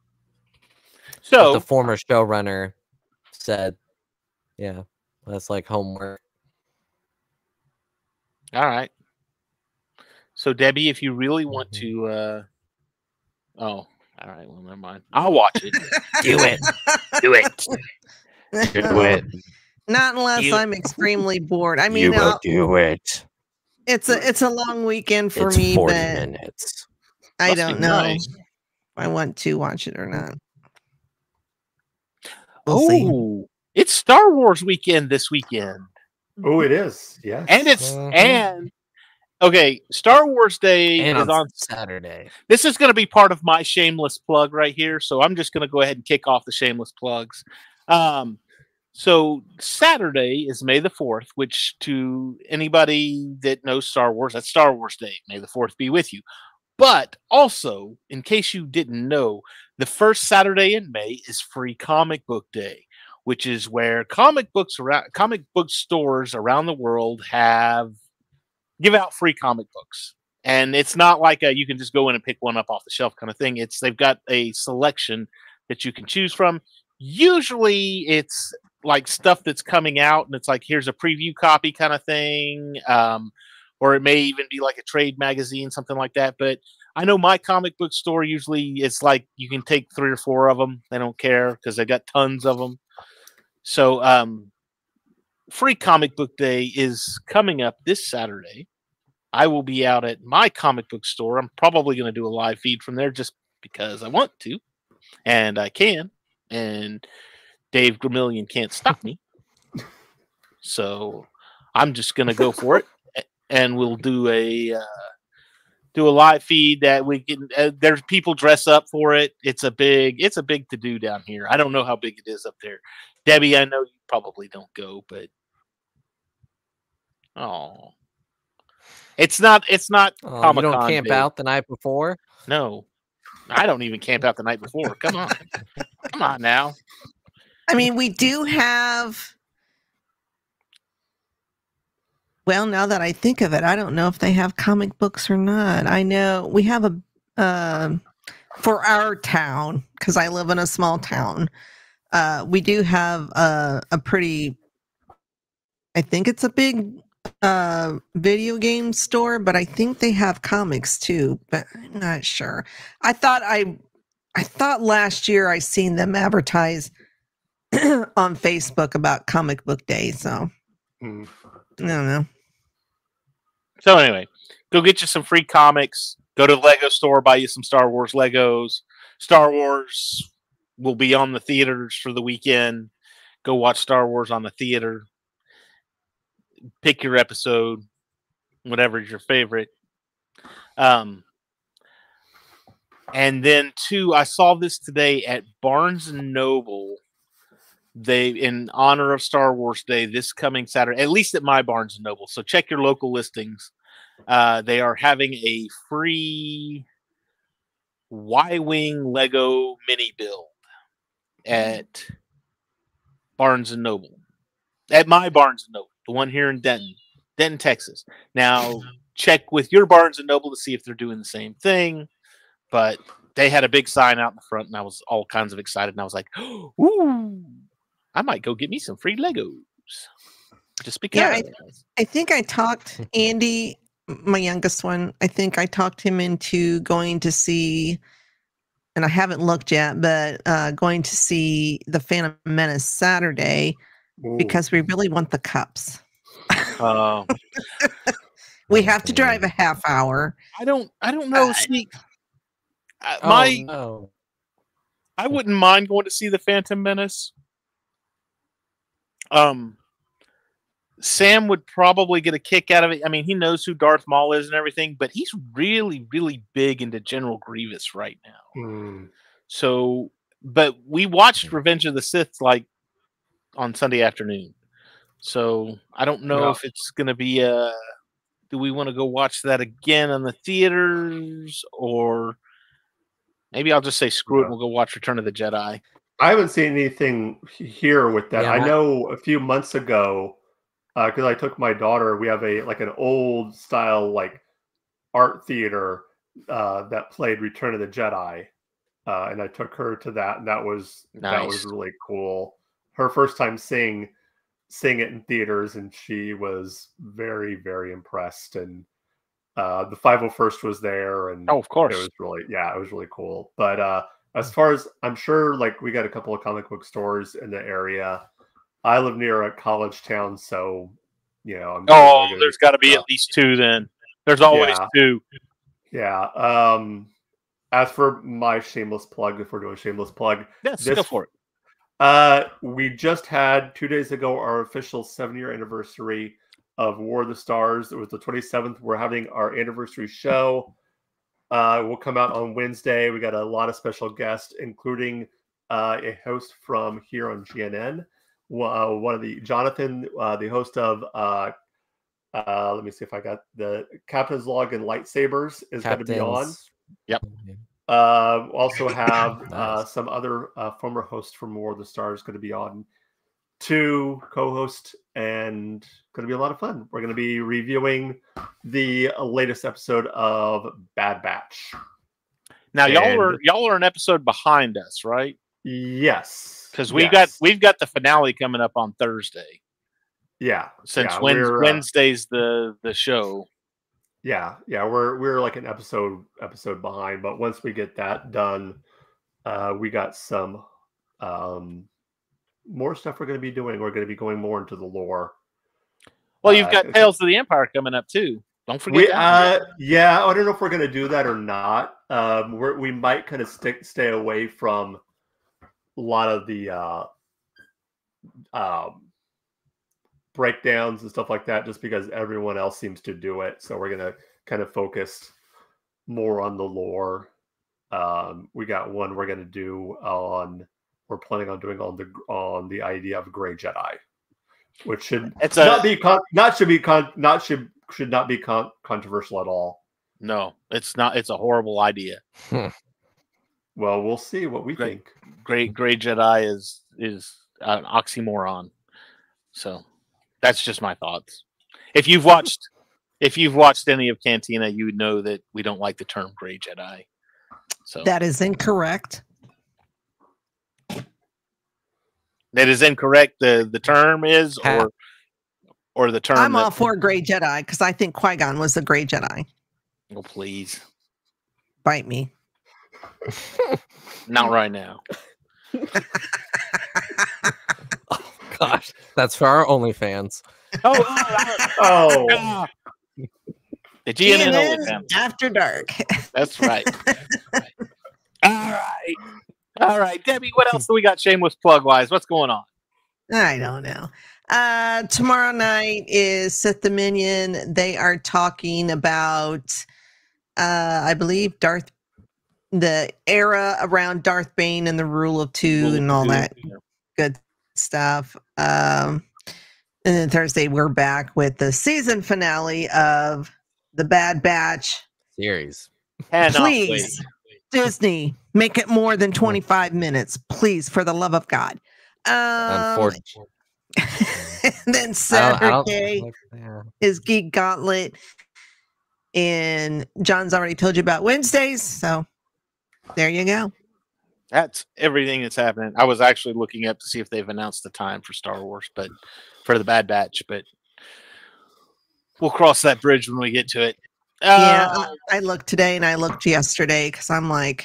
So but the former showrunner said, yeah, that's like homework. All right. So Debbie, if you really want to, all right. Well, never mind. I'll watch it. Do it. Do it. Do it. Not unless I'm extremely bored. I mean, you will do it. It's a long weekend for It's me, 40 but minutes. I Must be don't know nice. if I want to watch it or not. We'll see. Oh, it's Star Wars weekend this weekend. Oh, it is. Yes. And it's Mhm. and okay, Star Wars Day And is on Saturday. This is going to be part of my shameless plug right here, so I'm just going to go ahead and kick off the shameless plugs. So Saturday is May the 4th, which to anybody that knows Star Wars, that's Star Wars Day. May the 4th be with you. But also, in case you didn't know, the first Saturday in May is Free Comic Book Day, which is where comic book stores around the world give out free comic books. And it's not like you can just go in and pick one up off the shelf kind of thing. They've got a selection that you can choose from. Usually it's like stuff that's coming out and it's like, here's a preview copy kind of thing. Or it may even be like a trade magazine, something like that. But I know my comic book store, usually it's like you can take 3 or 4 of them. They don't care because they got tons of them. So Free Comic Book Day is coming up this Saturday. I will be out at my comic book store. I'm probably going to do a live feed from there just because I want to, and I can. And Dave Gramillion can't stop me. So I'm just going to go for it, and we'll do a live feed that we can. There's people dress up for it. It's a big to do down here. I don't know how big it is up there. Debbie, I know you probably don't go, but oh. It's not You Comic-Con don't camp big. out the night before? No. I don't even camp out the night before. Come on. Come on now. I mean, we do have. Well, now that I think of it, I don't know if they have comic books or not. I know we have for our town, because I live in a small town. We do have a pretty. I think it's a big video game store, but I think they have comics too, but I'm not sure. I thought last year I seen them advertise on Facebook about comic book day, so I don't know. So anyway, go get you some free comics. Go to the Lego store, buy you some Star Wars Legos. Star Wars will be on the theaters for the weekend. Go watch Star Wars on the theater. Pick your episode, whatever is your favorite. And then too, I saw this today at Barnes and Noble. They, in honor of Star Wars Day, this coming Saturday, at least at my Barnes and Noble. So check your local listings. They are having a free Y-Wing Lego mini build at Barnes and Noble. At my Barnes and Noble. The one here in Denton, Texas. Now, check with your Barnes and Noble to see if they're doing the same thing. But they had a big sign out in the front, and I was all kinds of excited. And I was like, "Ooh, I might go get me some free Legos just because." Yeah, I think I talked Andy, my youngest one. I think I talked him into going to see, and I haven't looked yet, but going to see the Phantom Menace Saturday. Ooh. Because we really want the cups. We have to drive a half hour. I don't know. See, I wouldn't mind going to see the Phantom Menace. Sam would probably get a kick out of it. I mean, he knows who Darth Maul is and everything, but he's really, really big into General Grievous right now. So, but we watched Revenge of the Sith like on Sunday afternoon. So I don't know if it's going to be do we want to go watch that again on the theaters, or maybe I'll just say screw it and we'll go watch Return of the Jedi. I haven't seen anything here with that. Yeah, I know a few months ago, because I took my daughter, we have an old style like art theater that played Return of the Jedi, and I took her to that, and that was really cool. Her first time seeing it in theaters, and she was very, very impressed. And the 501st was there, and of course, it was really cool. But as far as I'm sure, like we got a couple of comic book stores in the area. I live near a college town, so you know, I'm Oh, there's got to be at least 2 then. There's always 2. Yeah. As for my shameless plug, if we're doing a shameless plug, yes, go for it. We just had 2 days ago our official 7-year anniversary of War of the Stars. It was the 27th. We're having our anniversary show. We'll come out on Wednesday. We got a lot of special guests, including a host from here on GNN. One of the Jonathan, the host of let me see if I got the Captain's Log and Lightsabers is going to be on. Yep. Also have Nice. some other former hosts from War of the Stars going to be on 2 co-hosts, and going to be a lot of fun. We're going to be reviewing the latest episode of Bad Batch. Now y'all are an episode behind us, right? Yes, because we've got the finale coming up on Thursday. Yeah, since Wednesday's the show. Yeah, we're like an episode behind, but once we get that done, we got some more stuff we're going to be doing. We're going to be going more into the lore. Well, you've got Tales of the Empire coming up too. Don't forget that. Yeah, I don't know if we're going to do that or not. We might kind of stay away from a lot of the breakdowns and stuff like that, just because everyone else seems to do it. So we're going to kind of focus more on the lore. We got one we're going to do on. We're planning on doing on the idea of Grey Jedi, which should not be controversial at all. No, it's not. It's a horrible idea. Well, we'll see what we think. Grey Jedi is an oxymoron. So that's just my thoughts. If you've watched any of Cantina, you would know that we don't like the term Grey Jedi. So that is incorrect. That is incorrect. The term is, or the term. I'm all for Grey Jedi because I think Qui-Gon was a Grey Jedi. Oh, please. Bite me. Not right now. Oh, gosh. That's for our OnlyFans. Oh. The GNN OnlyFans. After dark. That's right. All right, Debbie, what else do we got shameless plug-wise? What's going on? I don't know. Tomorrow night is Sith Dominion. They are talking about, I believe, the era around Darth Bane and the Rule of Two and all that good stuff. And then Thursday, we're back with the season finale of the Bad Batch series. Please, Disney, make it more than 25 minutes, please, for the love of God. Unfortunately. And then Saturday is Geek Gauntlet, and John's already told you about Wednesdays, so there you go. That's everything that's happening. I was actually looking up to see if they've announced the time for Star Wars, but for the Bad Batch, but we'll cross that bridge when we get to it. I looked today and I looked yesterday because I'm like,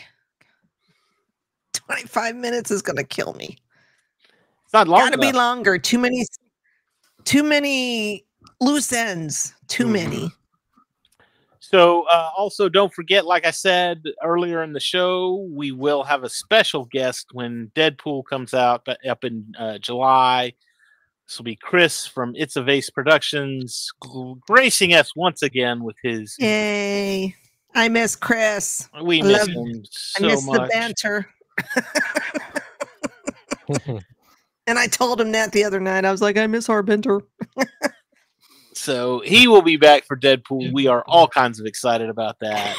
25 minutes is going to kill me. It's not long. Gotta be longer. Too many loose ends. Too many. So also don't forget, like I said earlier in the show, we will have a special guest when Deadpool comes out up in July. This will be Chris from It's a Vase Productions, gracing us once again with his. Yay! I miss Chris. We miss him so much. I miss the banter. And I told him that the other night. I was like, I miss our banter. So he will be back for Deadpool. We are all kinds of excited about that.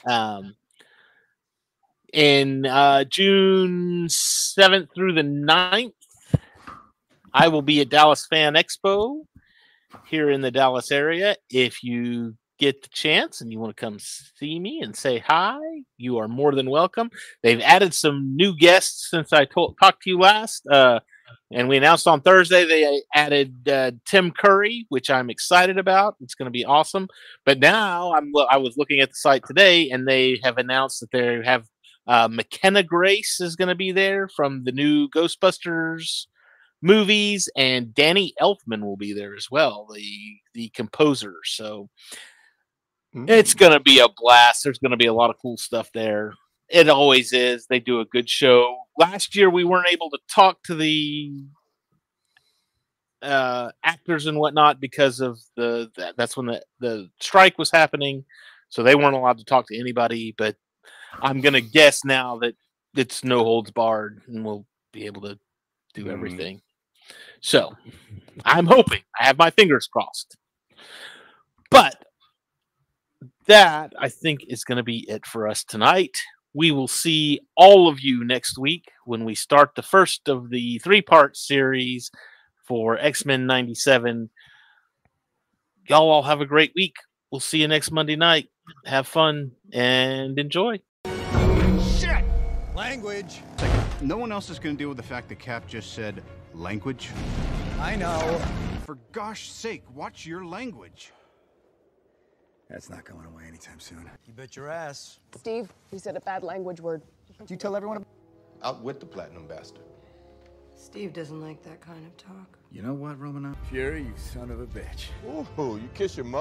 In June 7th through the 9th, I will be at Dallas Fan Expo here in the Dallas area. If you get the chance and you want to come see me and say hi, you are more than welcome. They've added some new guests since I talked to you last. And we announced on Thursday they added Tim Curry, which I'm excited about. It's going to be awesome. But now I was looking at the site today, and they have announced that they have McKenna Grace is going to be there from the new Ghostbusters movies, and Danny Elfman will be there as well, the composer. So it's going to be a blast. There's going to be a lot of cool stuff there. It always is. They do a good show. Last year, we weren't able to talk to the actors and whatnot because of that's when the strike was happening. So they weren't allowed to talk to anybody. But I'm going to guess now that it's no holds barred and we'll be able to do everything. So I'm hoping. I have my fingers crossed. But that, I think, is going to be it for us tonight. We will see all of you next week when we start the first of the 3-part series for X-Men 97. Y'all all have a great week. We'll see you next Monday night. Have fun and enjoy. Shit! Language. No one else is going to deal with the fact that Cap just said language. I know. For gosh sake, watch your language. That's not going away anytime soon. You bet your ass. Steve, you said a bad language word. Did you tell everyone? Out with the platinum bastard. Steve doesn't like that kind of talk. You know what, Romanoff? Fury, you son of a bitch. Ooh, you kiss your mother.